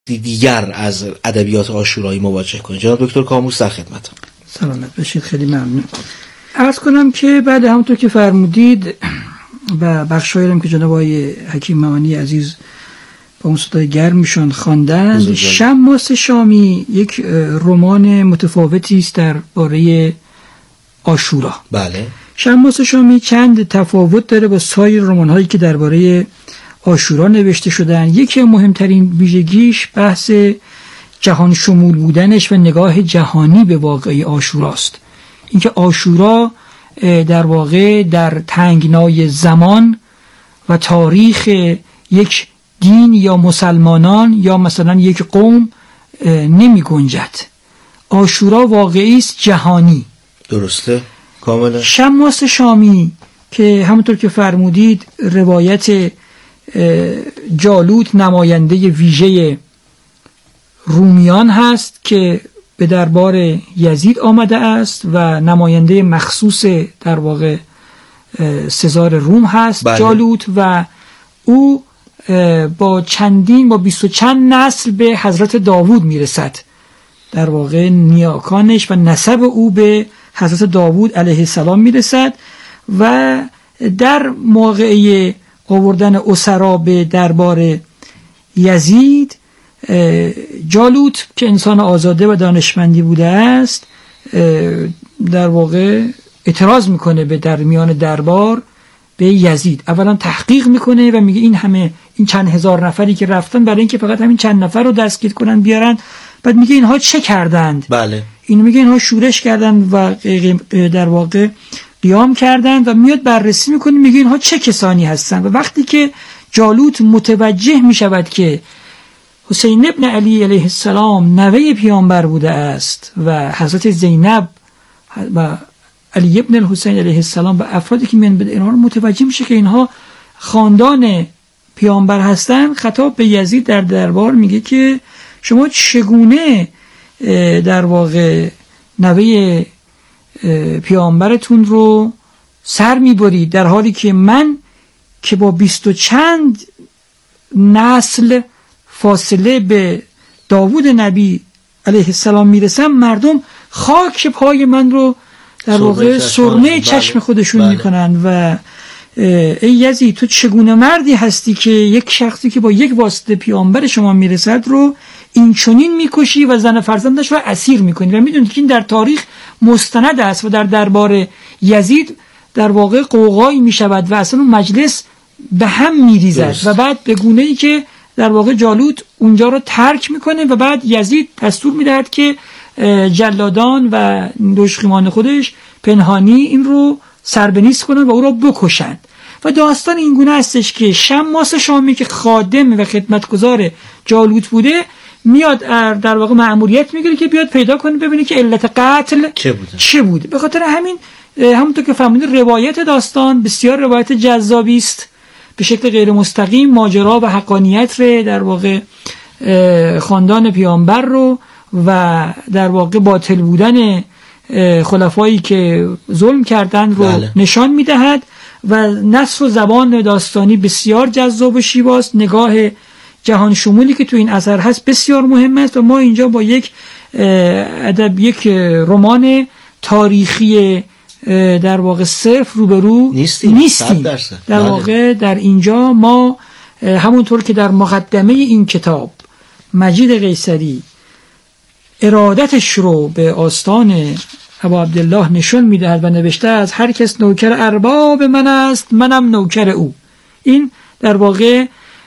دیگر از ادبیات عاشورایی مواجه کنید. جناب دکتر کاموس در خدمتم. سلامت باشید، خیلی ممنون. عرض کنم که بعد همونطور که فرمودید و بخشایی که جناب آقای حکیم ممانی عزیز با اون صدای گرمشان خواندند، شماس شامی یک رمان متفاوتی است درباره عاشورا. بله. شماس شامی چند تفاوت داره با سایر رمان‌هایی که درباره عاشورا نوشته شدن. یکی مهمترین ویژگیش بحث جهان شمول بودنش و نگاه جهانی به واقعه عاشوراست. اینکه عاشورا در واقع در تنگنای زمان و تاریخ یک دین یا مسلمانان یا مثلا یک قوم نمی گنجد. عاشورا واقعی است، جهانی. درسته، کاملا. شماس شامی که همونطور که فرمودید روایت جالوت نماینده ویژه رومیان هست که به دربار یزید آمده است و نماینده مخصوص در واقع سزار روم هست. بله. جالوت و او با 20 و چند نسل به حضرت داوود میرسد، در واقع نیاکانش و نسب او به حضرت داوود علیه السلام میرسد و در موقعی آوردن اسرا به دربار یزید، جالوت که انسان آزاده و دانشمندی بوده است در واقع اعتراض میکنه به در میان دربار به یزید. اولا تحقیق میکنه و میگه این چند هزار نفری که رفتن برای اینکه فقط همین چند نفر رو دستگیر کنن بیارن، بعد میگه اینها چه کردند؟ بله. اینو میگه اینها شورش کردند و در واقع قیام کردند و میاد بررسی میکنه، میگه اینها چه کسانی هستند. و وقتی که جالوت متوجه میشود که حسین ابن علی علیه السلام نوه پیامبر بوده است و حضرت زینب و علی ابن الحسین علیه السلام و افرادی که میان به اینها رو متوجه میشه که اینها خاندان پیامبر هستند، خطاب به یزید در دربار میگه که شما چگونه در واقع نوه پیامبرتون رو سر میبرید، در حالی که من که با 20 و چند نسل فاصله به داوود نبی علیه السلام میرسم، مردم خاک پای من رو در واقع سرمه چشم خودشون میکنن و ای یزید تو چگونه مردی هستی که یک شخصی که با یک واسطه پیامبر شما میرسد رو این چنین میکشی و زن فرزندش رو اسیر میکنی. و میدونید که این در تاریخ مستند است و در دربار یزید در واقع قوقایی میشود و اصلا اون مجلس به هم میریزد و بعد به گونه ای که در واقع جالوت اونجا رو ترک میکنه و بعد یزید دستور میدهد که جلادان و دشخیمان خودش پنهانی این رو سربنیست کنن و او را بکشند. و داستان این گونه استش که شماس شامی که خادم و خدمتگزار جالوت بوده میاد در واقع مأموریت میگیره که بیاد پیدا کنه ببینه که علت قتل چه بوده. به خاطر همونطور که فهمیدید روایت داستان بسیار روایت جذابی است، به شکل غیر مستقیم ماجرا و حقانیت رو در واقع خاندان پیامبر رو و در واقع باطل بودن خلفایی که ظلم کردن رو نشان میدهد و نثر و زبان داستانی بسیار جذاب و شیواست. نگاه جهان شمولی که تو این اثر هست بسیار مهم است و ما اینجا با یک رمان تاریخی در واقع صرف روبرو نیستیم. در واقع در اینجا ما همونطور که در مقدمه این کتاب مجید قیصری ارادتش رو به آستان ابا عبدالله نشون میدهد و نوشته از هر کس نوکر ارباب من است منم نوکر او. این در واقع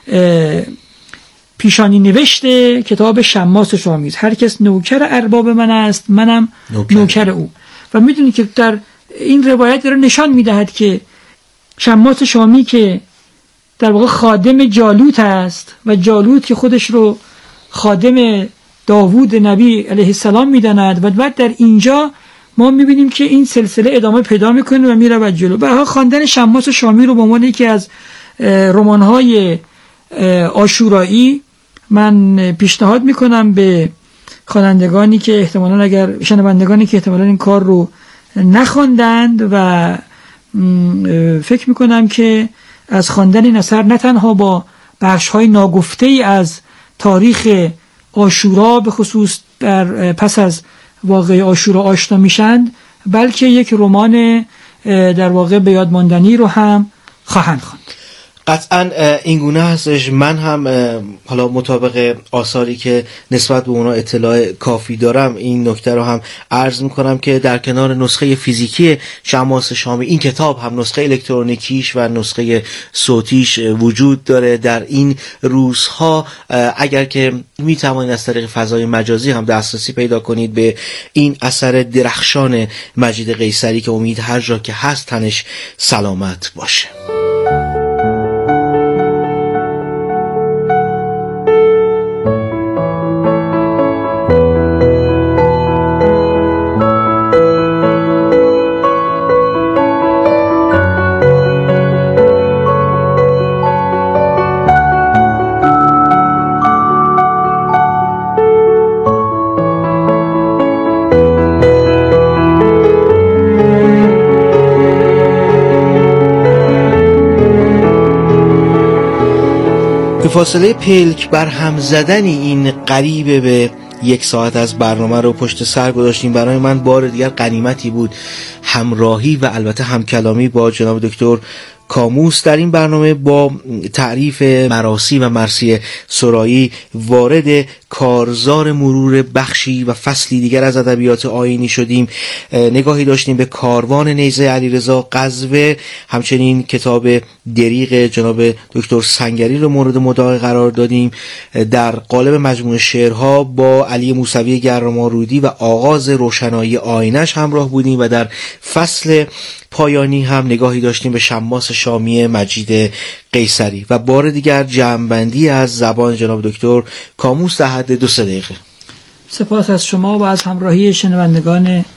پیشانی نوشته کتاب شماس شامی است. هر کس نوکر ارباب من است منم نوکر او. و میدونید که در این روایت داره نشان میدهد که شماس شامی که در واقع خادم جالوت است و جالوت که خودش رو خادم داوود نبی علیه السلام میداند و بعد در اینجا ما میبینیم که این سلسله ادامه پیدا میکنه و میره جلو. به هر حال خواندن شماس شامی رو به عنوان یکی از رمان‌های عاشورایی من پیشنهاد میکنم به خوانندگانی که احتمالاً اگر شنوندگانی که احتمالاً این کار رو نخواندند و فکر میکنم که از خواندن این اثر نه تنها با بخش‌های ناگفته‌ای از تاریخ عاشورا به خصوص پس از واقعه عاشورا آشنا میشن، بلکه یک رمان در واقع به یاد ماندنی رو هم خواهند خواند. قطعا این گونه هستش. من هم حالا مطابق آثاری که نسبت به اونا اطلاع کافی دارم این نکته رو هم عرض میکنم که در کنار نسخه فیزیکی شماس شامی این کتاب هم نسخه الکترونیکیش و نسخه صوتیش وجود داره. در این روزها اگر که میتوانید از طریق فضای مجازی هم دسترسی پیدا کنید به این اثر درخشان مجید قیصری که امید هر جا که هست تنش سلامت باشه. فاصله پلک بر هم زدنی این قریب به 1 ساعت از برنامه رو پشت سر گذاشتیم. برای من بار دیگر غنیمتی بود همراهی و البته همکلامی با جناب دکتر کاموس در این برنامه. با تعریف مراسی و مرثیه سرایی وارد کارزار مرور بخشی و فصلی دیگر از ادبیات آیینی شدیم. نگاهی داشتیم به کاروان نیزه علیرضا قزوه، همچنین کتاب دریغ جناب دکتر سنگری رو مورد مدعا قرار دادیم. در قالب مجموعه شعرها با علی موسوی گرمارودی و آغاز روشنایی آینش همراه بودیم و در فصل پایانی هم نگاهی داشتیم به شماس شامی مجید قیصری و بار دیگر جمع‌بندی از زبان جناب دکتر کاموس در حد 2-3 دقیقه. سپاس از شما و از همراهی شنوندگان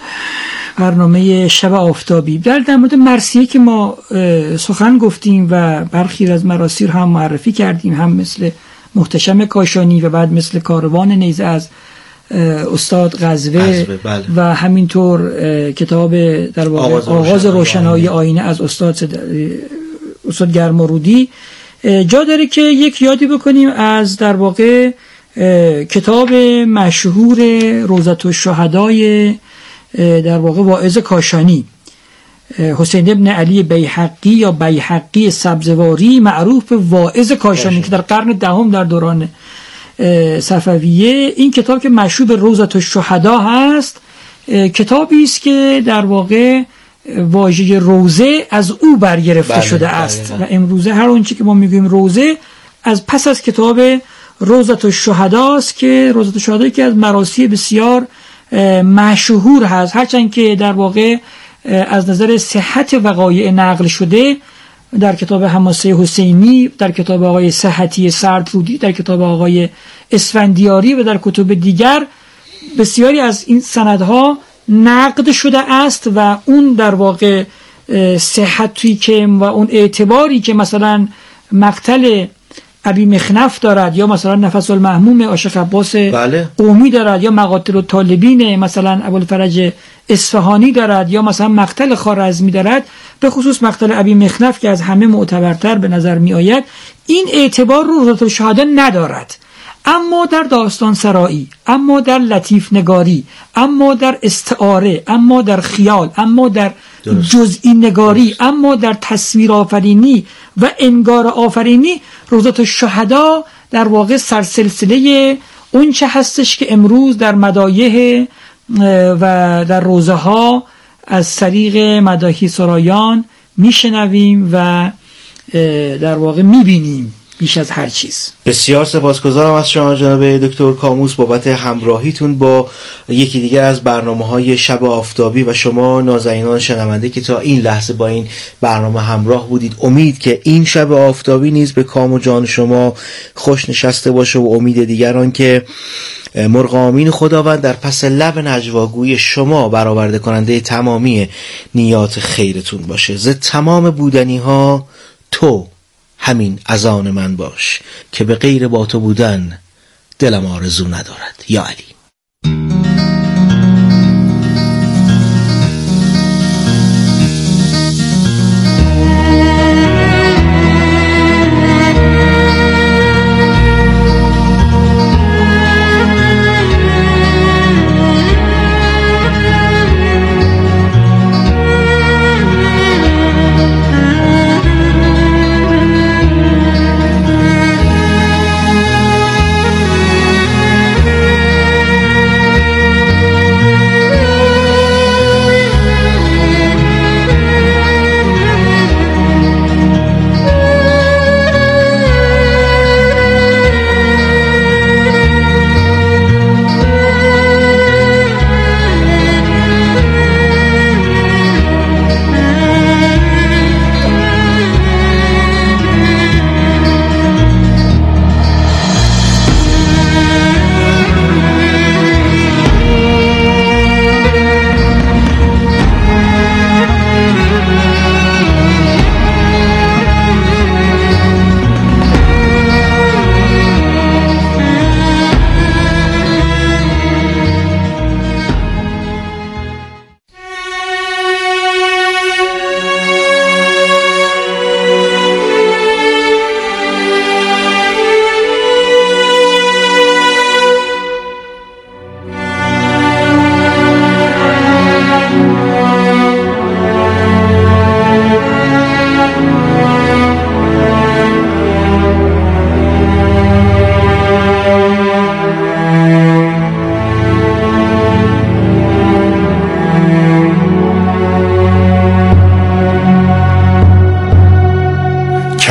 برنامه شب آفتابی. در مورد مرثیه که ما سخن گفتیم و برخی از مراثی رو هم معرفی کردیم، هم مثل محتشم کاشانی و بعد مثل کاروان نیزه از استاد قزوه بله. و همینطور کتاب در واقع آغاز روشنایی آینه از استاد گرمارودی. جا داره که یک یادی بکنیم از در واقع کتاب مشهور روضة الشهدای در واقع واعظ کاشانی، حسین ابن علی بیهقی یا بیهقی سبزواری، معروف به واعظ کاشانی که در قرن دهم در دوران صفویه این کتاب که مشهور به روضة الشهدا هست، کتابی است که در واقع واژه روضه از او برگرفته شده است و امروزه هر اونچه که ما میگوییم روضه از پس از کتاب روضة الشهدا است که روضة الشهدا که از مراثی بسیار مشهور هست، هرچند که در واقع از نظر صحت وقایع نقل شده در کتاب حماسه حسینی، در کتاب آقای صحتی سردرودی، در کتاب آقای اسفندیاری و در کتب دیگر بسیاری از این سندها نقد شده است و اون در واقع صحتی که و اون اعتباری که مثلا مقتل ابی مخنف دارد یا مثلا نفس المحموم عاشق عباس قومی دارد یا مقاتل الطالبین مثلا ابوالفرج اصفهانی دارد یا مثلا مقتل خوارزمی دارد، به خصوص مقتل ابی مخنف که از همه معتبرتر به نظر می آید، این اعتبار رو روضة الشهدا ندارد. اما در داستان سرایی، اما در لطیف نگاری، اما در استعاره، اما در خیال، اما در جزئی نگاری، اما در تصویر آفرینی و انگار آفرینی، روضة الشهدا در واقع سرسلسله اون چه هستش که امروز در مدایح و در روضه ها از طریق مداحی سرایان میشنویم و در واقع میبینیم بیش از هر چیز. بسیار سپاسگزارم از شما جناب دکتر کاموس بابت همراهیتون با یکی دیگر از برنامه‌های شب آفتابی و شما نازنینان شنونده که تا این لحظه با این برنامه همراه بودید. امید که این شب آفتابی نیز به کام و جان شما خوش نشسته باشه و امید دیگران که مرغ آمین خداوند در پس لب نجواگوی شما برآورده کننده تمامی نیات خیرتون باشه. ز تمام بودنی ها تو همین از آن من باش که به غیر با تو بودن دلم آرزو ندارد. یا علی.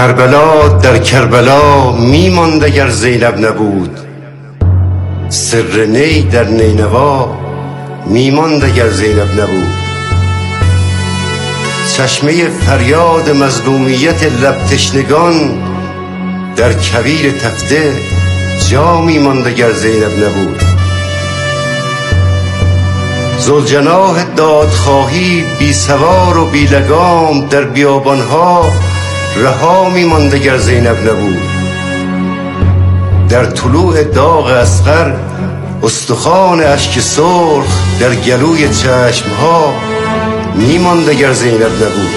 کربلا در کربلا میماند اگر زینب نبود، سر نی در نینوا میماند اگر زینب نبود. چشمه فریاد مظلومیت لب تشنگان در کویر تفته جا میماند اگر زینب نبود. ذوالجناح دادخواهی بی سوار و بی لگام در بیابانها رها میماند اگر زینب نبود. در طلوع داغ اصغر استخوان اشک سرخ در گلوی چشمها میماند اگر زینب نبود.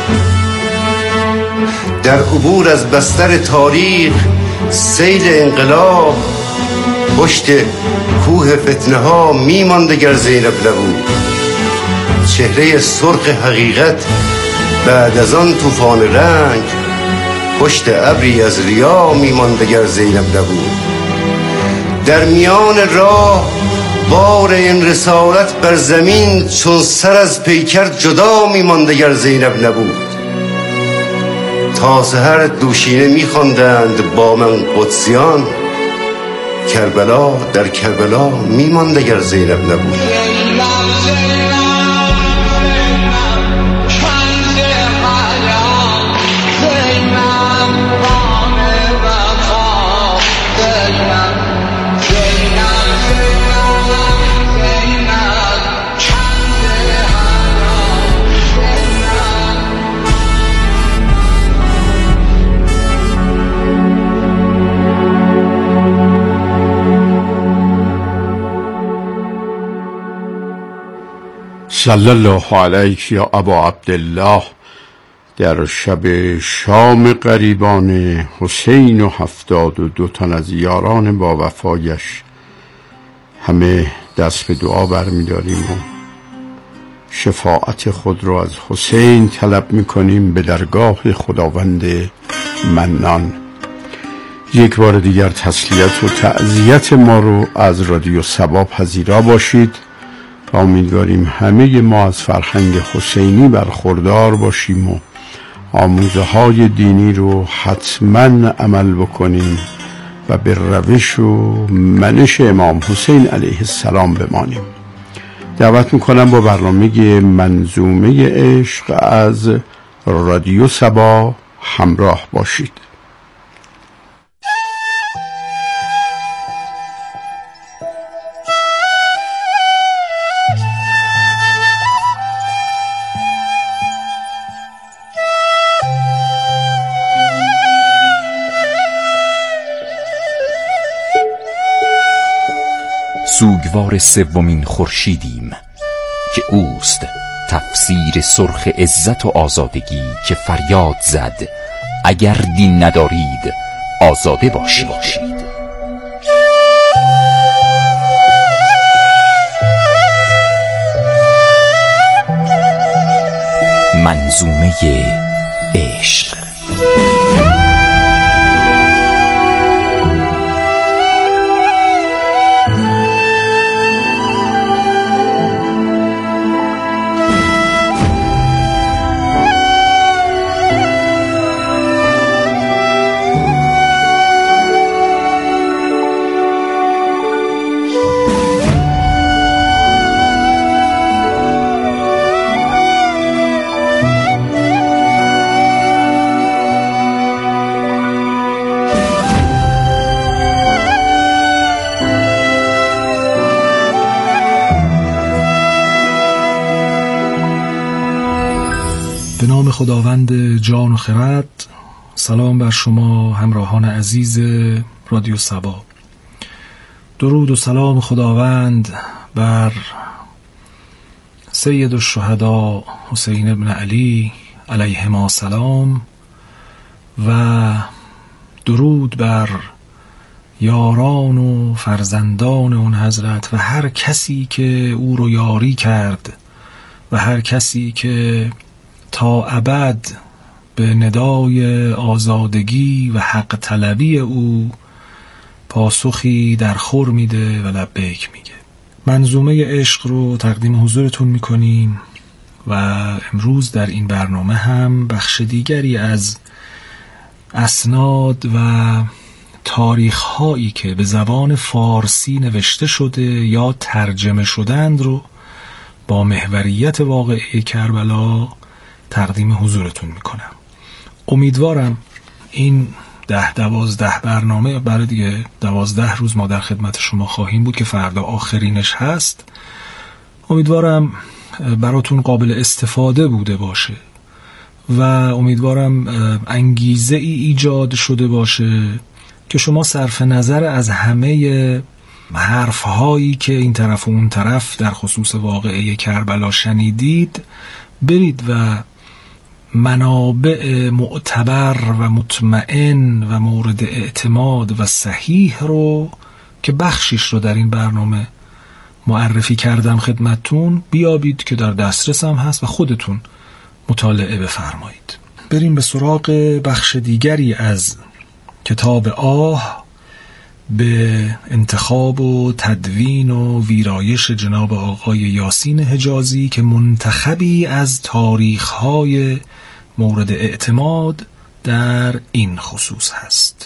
در عبور از بستر تاریخ سیل انقلاب پشت کوه فتنه ها میماند اگر زینب نبود. چهره سرخ حقیقت بعد از آن طوفان رنگ پشت ابری از ریا میماند اگر زینب نبود. در میان راه بار این رسالت بر زمین چون سر از پیکر جدا میماند اگر زینب نبود. تا سحر دوشینه میخواندند با من قدسیان، کربلا در کربلا میماند اگر زینب نبود. صلی الله علیک یا ابا عبدالله. در شب شام غریبان حسین و 72 تن از یاران با وفایش همه دست به دعا برمی‌داریم و شفاعت خود را از حسین طلب می‌کنیم به درگاه خداوند منان. یک بار دیگر تسلیت و تعزیت ما رو از رادیو صبا پذیرا باشید. امیدواریم همه ما از فرهنگ حسینی برخوردار باشیم و آموزه های دینی رو حتما عمل بکنیم و به روش و منش امام حسین علیه السلام بمانیم. دعوت میکنم با برنامه منظومه عشق از رادیو صبا همراه باشید. سوگوار سومین خورشیدیم که اوست تفسیر سرخ عزت و آزادگی که فریاد زد اگر دین ندارید آزاده باشید. منظومه عشق. به نام خداوند جان و خرد. سلام بر شما همراهان عزیز رادیو صبا. درود و سلام خداوند بر سید الشهدا حسین ابن علی علیهما سلام و درود بر یاران و فرزندان اون حضرت و هر کسی که او رو یاری کرد و هر کسی که تا ابد به ندای آزادگی و حق طلبی او پاسخی در خور میده و لبیک میگه. منظومه عشق رو تقدیم حضورتون میکنیم و امروز در این برنامه هم بخش دیگری از اسناد و تاریخ هایی که به زبان فارسی نوشته شده یا ترجمه شدند رو با محوریت واقعه کربلا تقدیم حضورتون میکنم. امیدوارم این 10-12 برنامه، برای دیگه 12 روز ما در خدمت شما خواهیم بود که فردا آخرینش هست، امیدوارم براتون قابل استفاده بوده باشه و امیدوارم انگیزه ای ایجاد شده باشه که شما صرف نظر از همه حرف هایی که این طرف و اون طرف در خصوص واقعه کربلا شنیدید، برید و منابع معتبر و مطمئن و مورد اعتماد و صحیح رو که بخشیش رو در این برنامه معرفی کردم خدمتتون بیابید که در دسترس هم هست و خودتون مطالعه بفرمایید. بریم به سراغ بخش دیگری از کتاب آه به انتخاب و تدوین و ویرایش جناب آقای یاسین حجازی که منتخبی از تاریخ‌های مورد اعتماد در این خصوص هست.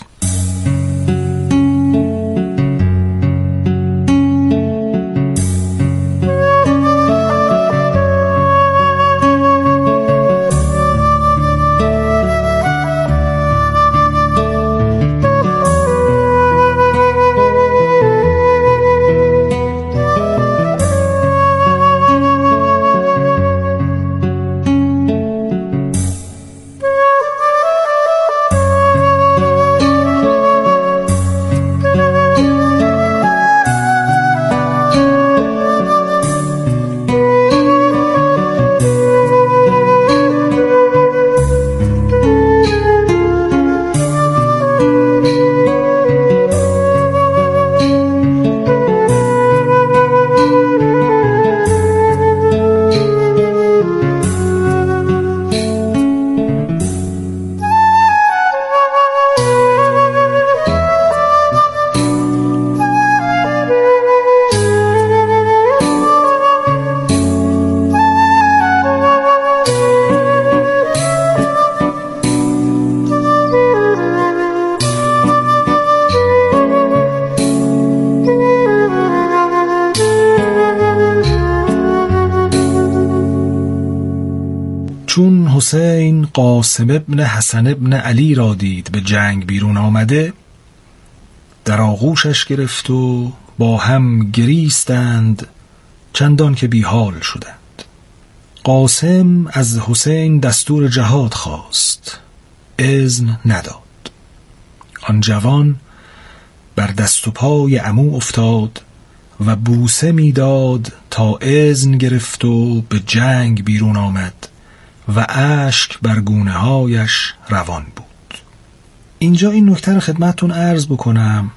چون حسین قاسم ابن حسن ابن علی را دید به جنگ بیرون آمده، در آغوشش گرفت و با هم گریستند چندان که بیحال شدند. قاسم از حسین دستور جهاد خواست، اذن نداد. آن جوان بر دست و پای عمو افتاد و بوسه میداد تا اذن گرفت و به جنگ بیرون آمد و اشک بر گونه هایش روان بود. اینجا این نکته رو خدمتتون عرض بکنم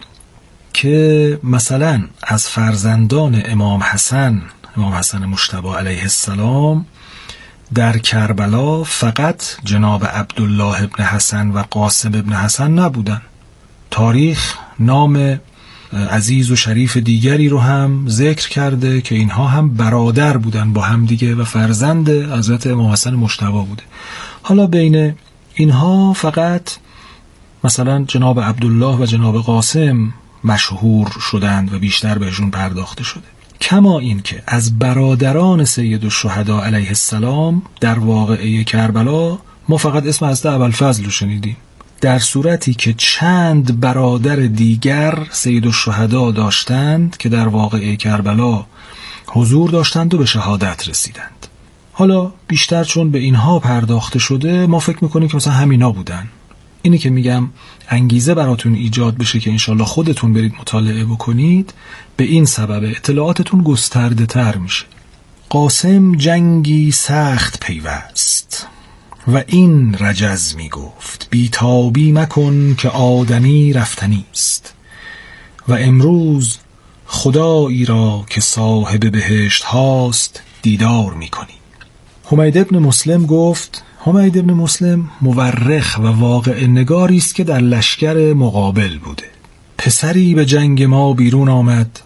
که مثلا از فرزندان امام حسن مجتبی علیه السلام در کربلا فقط جناب عبدالله ابن حسن و قاسم ابن حسن نبودن. تاریخ نام عزیز و شریف دیگری رو هم ذکر کرده که اینها هم برادر بودن با هم دیگه و فرزند حضرت امام حسن مجتبی بوده. حالا بین اینها فقط مثلا جناب عبدالله و جناب قاسم مشهور شدند و بیشتر بهشون پرداخته شده، کما این که از برادران سید الشهدا علیه السلام در واقعه کربلا ما فقط اسم حضرت ابوالفضل رو شنیدیم، در صورتی که چند برادر دیگر سید الشهدا داشتند که در واقعه کربلا حضور داشتند و به شهادت رسیدند. حالا بیشتر چون به اینها پرداخته شده ما فکر میکنیم که مثلا همینا بودن. اینی که میگم انگیزه براتون ایجاد بشه که انشالله خودتون برید مطالعه بکنید، به این سبب اطلاعاتتون گسترده تر میشه. قاسم جنگی سخت پیوست و این رجز می گفت بیتابی مکن که آدمی رفتنیست و امروز خدایی را که صاحب بهشت هاست دیدار می کنی. حمید ابن مسلم گفت، حمید ابن مسلم مورخ و واقع نگاری است که در لشکر مقابل بوده. پسری به جنگ ما بیرون آمد،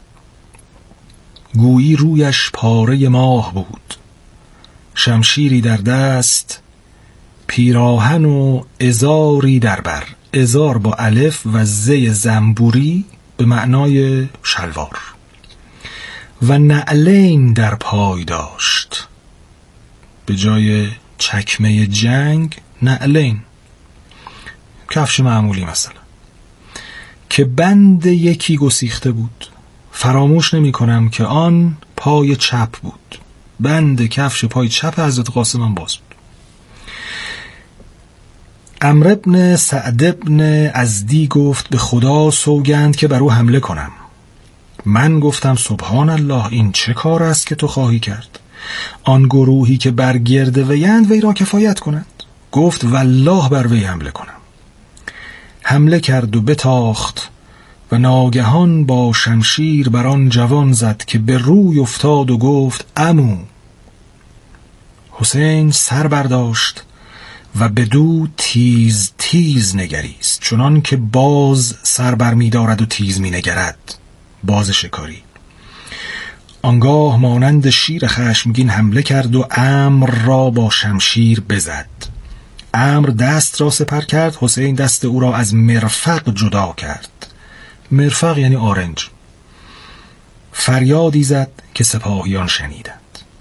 گویی رویش پاره ماه بود، شمشیری در دست، پیراهن و ازاری در بر، ازار با الف و زی زنبوری به معنای شلوار، و نعلین در پای داشت، به جای چکمه جنگ نعلین، کفش معمولی مثلا، که بند یکی گسیخته بود. فراموش نمی کنم که آن پای چپ بود. بند کفش پای چپ حضرت قاسم هم باز بود. عمرو بن سعد بن ازدی گفت به خدا سوگند که بر او حمله کنم. من گفتم سبحان الله، این چه کار است که تو خواهی کرد؟ آن گروهی که بر گرد ویند وی را کفایت کنند. گفت والله بر وی حمله کنم. حمله کرد و بتاخت و ناگهان با شمشیر بر آن جوان زد که به روی افتاد و گفت عمو. حسین سر برداشت و بدو تیز تیز نگریست، چنان که باز سر بر می دارد و تیز می نگرد، باز شکاری. آنگاه مانند شیر خشمگین حمله کرد و عمرو را با شمشیر بزد. عمرو دست را سپر کرد، حسین دست او را از مرفق جدا کرد. مرفق یعنی آرنج. فریادی زد که سپاهیان شنیدند.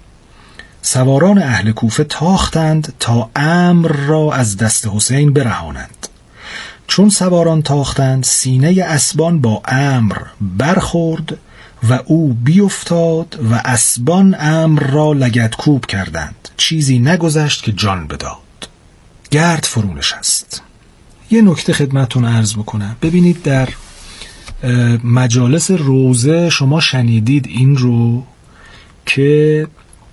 سواران اهل کوفه تاختند تا عمرو را از دست حسین برهانند. چون سواران تاختند، سینه اسبان با عمرو برخورد و او بیفتاد و اسبان عمرو را لگدکوب کردند. چیزی نگذشت که جان بداد. گرد فرو نشست. یه نکته خدمتتون عرض بکنم. ببینید در مجالس روزه شما شنیدید این رو که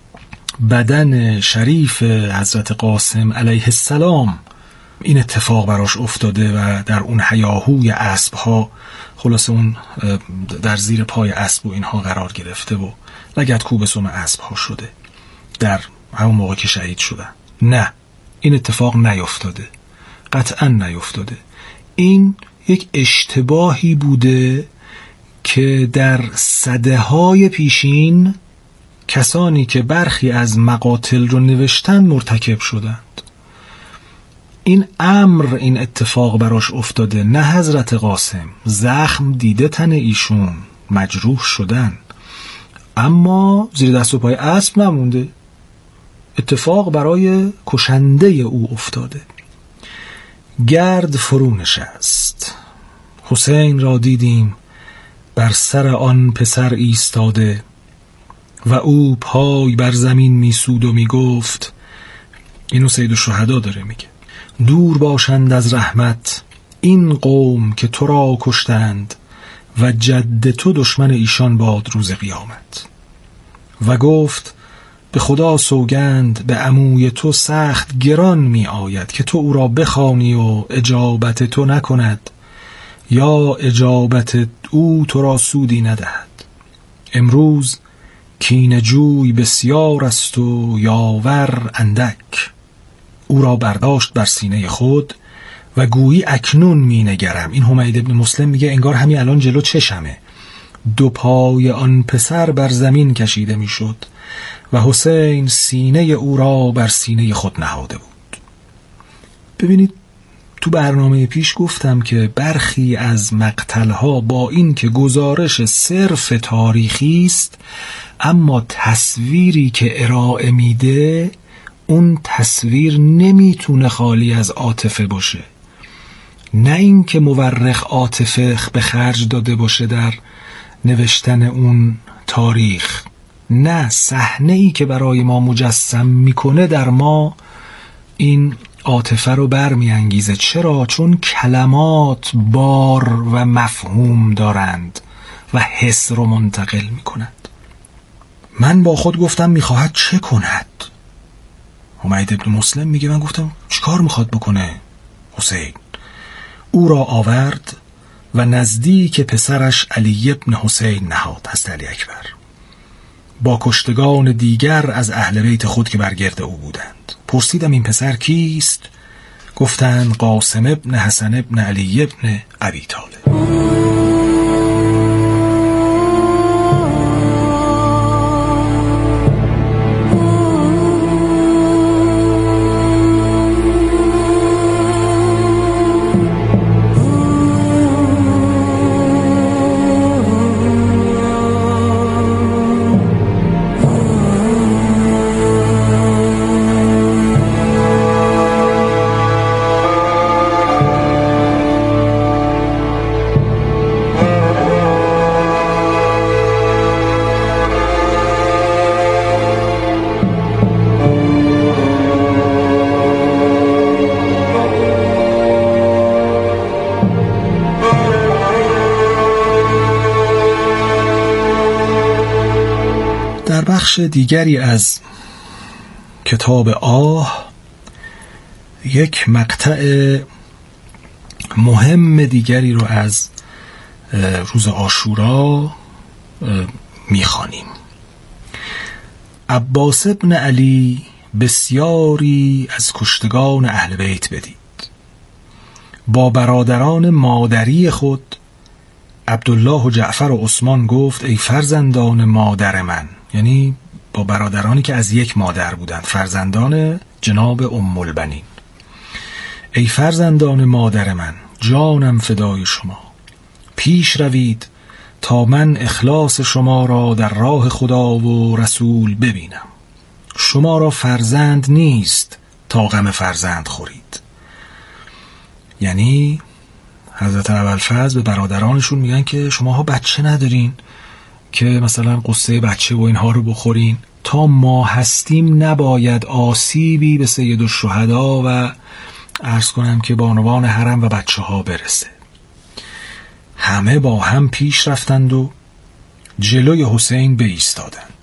بدن شریف حضرت قاسم علیه السلام این اتفاق براش افتاده و در اون هیاهوی اسب‌ها، خلاصه اون در زیر پای اسب و اینها قرار گرفته و لگدکوب سم اسب‌ها شده در همون موقع که شهید شدن. نه، این اتفاق نیفتاده، قطعا نیفتاده. این یک اشتباهی بوده که در سده‌های پیشین کسانی که برخی از مقاتل رو نوشتن مرتکب شدند. این عمرو این اتفاق براش افتاده، نه حضرت قاسم. زخم دیده تن ایشون، مجروح شدن، اما زیر دست و پای اسب نمونده. اتفاق برای کشنده او افتاده. گرد فرو نشست. حسین را دیدیم بر سر آن پسر ایستاده و او پای بر زمین میسود و میگفت، اینو سید الشهدا داره میگه، دور باشند از رحمت این قوم که تو را کشتند و جد تو دشمن ایشان باد روز قیامت. و گفت به خدا سوگند به عموی تو سخت گران می آید که تو او را بخوانی و اجابت تو نکند، یا اجابت او تو را سودی ندهد. امروز کینه‌جوی بسیار است و یاور اندک. او را برداشت بر سینه خود و گویی اکنون می نگرم. این حمید ابن مسلم میگه انگار همین الان جلو چشمه. دو پای آن پسر بر زمین کشیده می شد و حسین سینه او را بر سینه خود نهاده بود. ببینید تو برنامه پیش گفتم که برخی از مقتلها با این که گزارش صرف تاریخی است، اما تصویری که ارائه میده اون تصویر نمیتونه خالی از عاطفه باشه. نه این که مورخ عاطفه به خرج داده باشه در نوشتن اون تاریخ، نه، صحنه‌ای که برای ما مجسم میکنه در ما این عاطفه رو برمیانگیزه. چرا؟ چون کلمات بار و مفهوم دارند و حس رو منتقل میکنند. من با خود گفتم میخواهد چه کند؟ حمید ابن مسلم میگه من گفتم چیکار میخواد بکنه حسین؟ او را آورد و نزدیک پسرش علی ابن حسین نهاد، حضرت علی اکبر، با کشتگان دیگر از اهل بیت خود که برگرد او بودند. پرسیدم این پسر کیست؟ گفتند قاسم ابن حسن ابن علی ابن ابی طالب. بخش دیگری از کتاب آه یک مقطع مهم دیگری رو از روز عاشورا میخوانیم. عباس ابن علی بسیاری از کشتگان اهل بیت بدید. با برادران مادری خود عبدالله و جعفر و عثمان گفت ای فرزندان مادر من، یعنی با برادرانی که از یک مادر بودند، فرزندان جناب ام البنین. ای فرزندان مادر من، جانم فدای شما، پیش روید تا من اخلاص شما را در راه خدا و رسول ببینم. شما را فرزند نیست تا غم فرزند خورید. یعنی حضرت ابوالفضل به برادرانشون میگن که شماها بچه ندارین که مثلا قصه بچه و اینها رو بخورین. تا ما هستیم نباید آسیبی به سید الشهدا و عرض کنم که بانوان حرم و بچه ها برسه. همه با هم پیش رفتند و جلوی حسین بایستادند،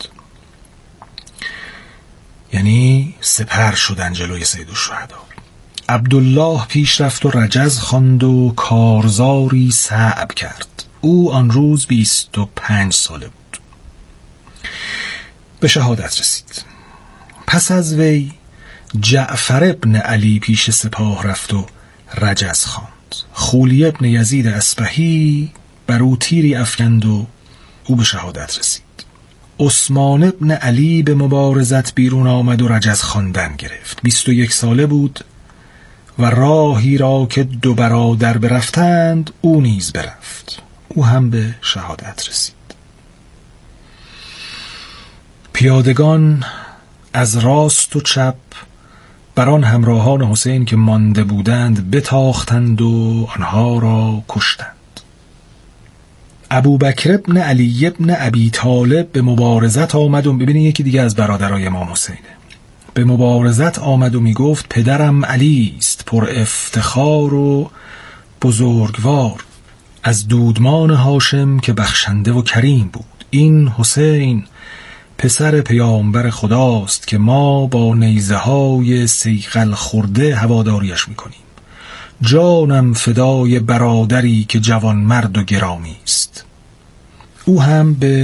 یعنی سپر شدند جلوی سید الشهدا. عبدالله پیش رفت و رجز خواند و کارزاری صعب کرد. او آن روز 25 ساله بود. به شهادت رسید. پس از وی جعفر ابن علی پیش سپاه رفت و رجز خواند. خولی ابن یزید اصبهی بر او تیری افکند و او به شهادت رسید. عثمان ابن علی به مبارزت بیرون آمد و رجز خواندن گرفت. 21 ساله بود و راهی را که دو برادر برفتند او نیز برفت. او هم به شهادت رسید. پیادگان از راست و چپ بران همراهان حسین که مانده بودند بتاختند و آنها را کشتند. ابوبکر ابن علی ابن ابی طالب به مبارزت آمد و ببینید یکی دیگه از برادرای امام حسینه. به مبارزت آمد و می گفت پدرم علی است پر افتخار و بزرگوار از دودمان هاشم که بخشنده و کریم بود. این حسین پسر پیامبر خداست که ما با نیزه های صیقل خورده هواداریش میکنیم. جانم فدای برادری که جوان مرد و گرامی است. او هم به